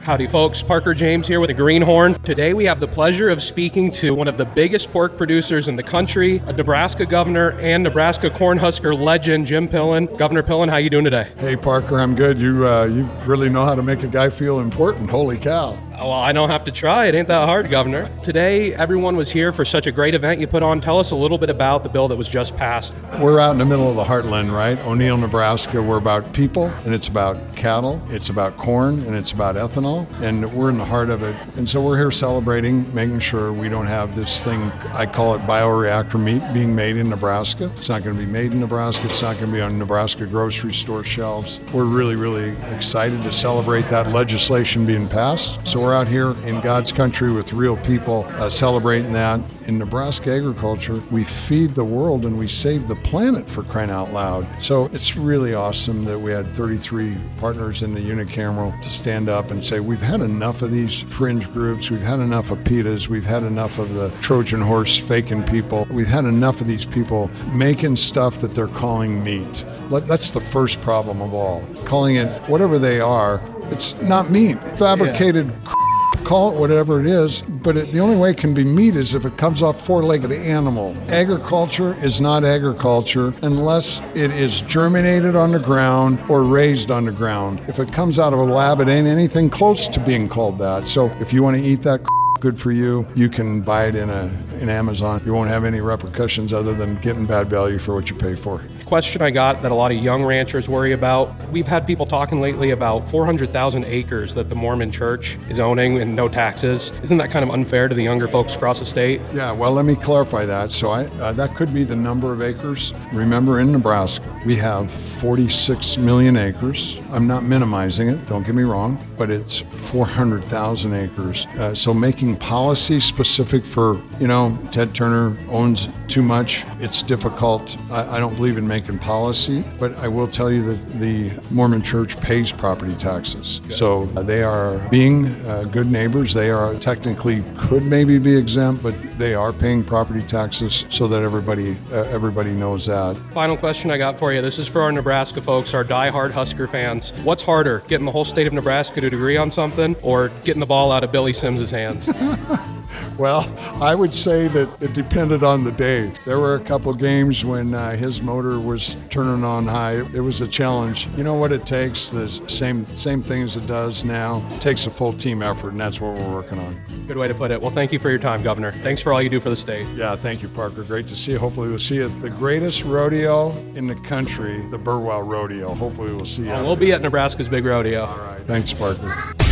Howdy folks, Parker James here with the Greenhorn. Today we have the pleasure of speaking to one of the biggest pork producers in the country, a Nebraska governor and Nebraska Cornhusker legend, Jim Pillen. Governor Pillen, how you doing today? Hey Parker, I'm good. You really know how to make a guy feel important. Holy cow. Well, I don't have to try. It ain't that hard, Governor. Today, everyone was here for such a great event you put on. Tell us a little bit about the bill that was just passed. We're out in the middle of the heartland, right? O'Neill, Nebraska. We're about people, and it's about cattle, it's about corn, and it's about ethanol, and we're in the heart of it. And so we're here celebrating, making sure we don't have this thing, I call it bioreactor meat, being made in Nebraska. It's not going to be made in Nebraska. It's not going to be on Nebraska grocery store shelves. We're really, really excited to celebrate that legislation being passed. So we're out here in God's country with real people celebrating that. In Nebraska agriculture, we feed the world and we save the planet, for crying out loud. So it's really awesome that we had 33 partners in the unicameral to stand up and say, we've had enough of these fringe groups, we've had enough of PETAs, we've had enough of the Trojan horse faking people, we've had enough of these people making stuff that they're calling meat. That's the first problem of all. Calling it whatever they are, it's not meat. Fabricated call it whatever it is, but the only way it can be meat is if it comes off four-legged animal. Agriculture is not agriculture unless it is germinated on the ground or raised on the ground. If it comes out of a lab, it ain't anything close to being called that. So if you want to eat that, good for you. You can buy it in Amazon. You won't have any repercussions other than getting bad value for what you pay for. Question I got that a lot of young ranchers worry about. We've had people talking lately about 400,000 acres that the Mormon Church is owning and no taxes. Isn't that kind of unfair to the younger folks across the state? Yeah, well, let me clarify that. So that could be the number of acres. Remember, in Nebraska, we have 46 million acres. I'm not minimizing it, don't get me wrong, but it's 400,000 acres. So making policy specific for, Ted Turner owns too much, it's difficult. I don't believe in making policy, but I will tell you that the Mormon Church pays property taxes. Good. So they are being good neighbors. They are technically could maybe be exempt, but they are paying property taxes so that everybody knows that. Final question I got for you. This is for our Nebraska folks, our diehard Husker fans. What's harder, getting the whole state of Nebraska to agree on something or getting the ball out of Billy Sims' hands? Well, I would say that it depended on the day. There were a couple games when his motor was turning on high. It was a challenge. You know what it takes? The same thing as it does now. It takes a full team effort, and that's what we're working on. Good way to put it. Well, thank you for your time, Governor. Thanks for all you do for the state. Yeah, thank you, Parker. Great to see you. Hopefully we'll see you at the greatest rodeo in the country, the Burwell Rodeo. Hopefully we'll see you. We'll be at Nebraska's big rodeo. All right. Thanks, Parker.